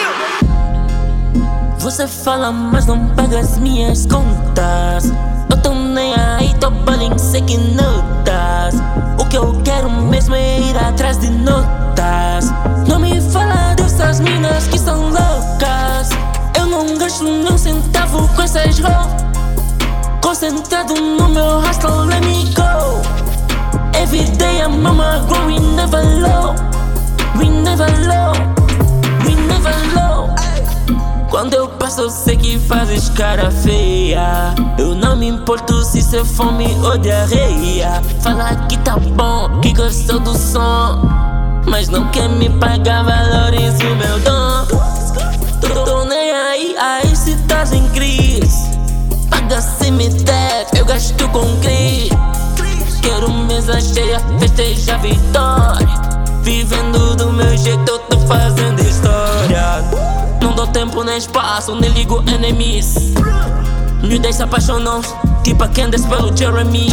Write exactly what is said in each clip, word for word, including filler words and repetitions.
Você fala, mas não paga as minhas contas. Eu tô nem aí, tô balling, sei que notas. O que eu quero mesmo é ir atrás de notas. Não me fala dessas minas que são loucas. Eu não gasto nem um centavo com essas roupas. Concentrado no meu hustle, let me go. Every day I'm on my grind, we never low. We never low, we never low. Quando eu passo eu sei que fazes cara feia. Eu não me importo se cê fome ou diarreia. Fala que tá bom, que gostou do som, mas não quer me pagar, valoriza o meu dom. Tô, tô nem aí, aí se tá em crise. Paga cemitério, eu gasto com crise. Quero mesa cheia, festeja a vitória. Vivendo do meu jeito, eu tô fazendo história. Não dou tempo nem espaço, nem ligo enemies. Miúdas se apaixonam, tipo a Candace pelo Jeremy.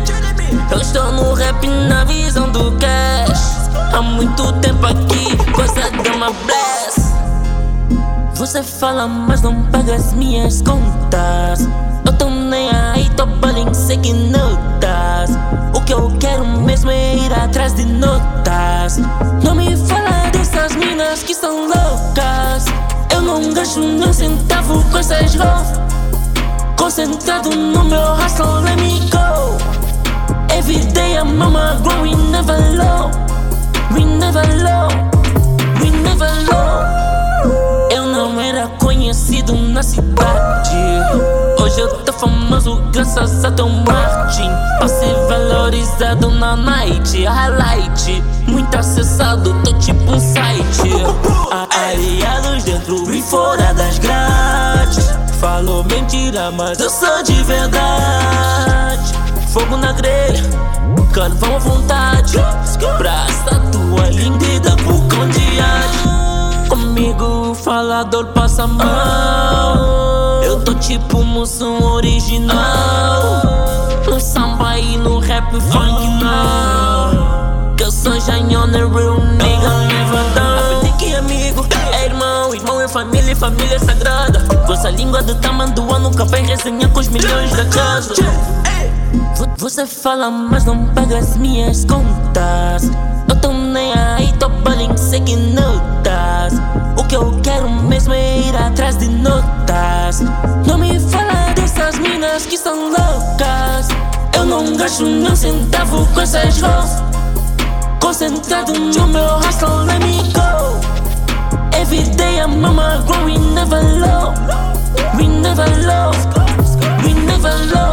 Eu estou no rap na visão do cash. Há muito tempo aqui, coisa de uma bless. Você fala, mas não paga as minhas contas. Eu tô nem aí, tô balling, sei que notas. O que eu quero mesmo é ir atrás de notas. Não me fala dessas minas que são loucas. Eu não gasto nem um centavo com essas roupas. Concentrado no meu hustle, let me go. Every day I'm on my grind, we never low. We never low, we never low. Eu não era conhecido na cidade. Hoje eu tô famoso graças a teu Martin. Passe valorizado na night, highlight. Muito acessado, tô tipo um site. Aliados dentro e fora das grades. Falou mentira, mas eu sou de verdade. Fogo na grelha, carvão à vontade. Pra estátua linda e da vulcão de arte. Comigo o falador passa mal. Eu tô tipo Mussum original. No samba e no rap funk não. Que eu sou Janhona, real nigga, never down. Aprendi que amigo é irmão, irmão é família e família é sagrada. Vossa língua de tamanduá nunca vai resenhar com os milhões da casa. Você fala, mas não paga as minhas contas. Eu tô nem aí, tô balling, sei que notas. O que eu quero mesmo é ir atrás de notas. Não me fala dessas minas que são loucas. Eu não gasto nem um centavo com essas roupas. Concentrado no meu hustle, let me go. Every day I'm on my grind, we never low. We never low, we never low.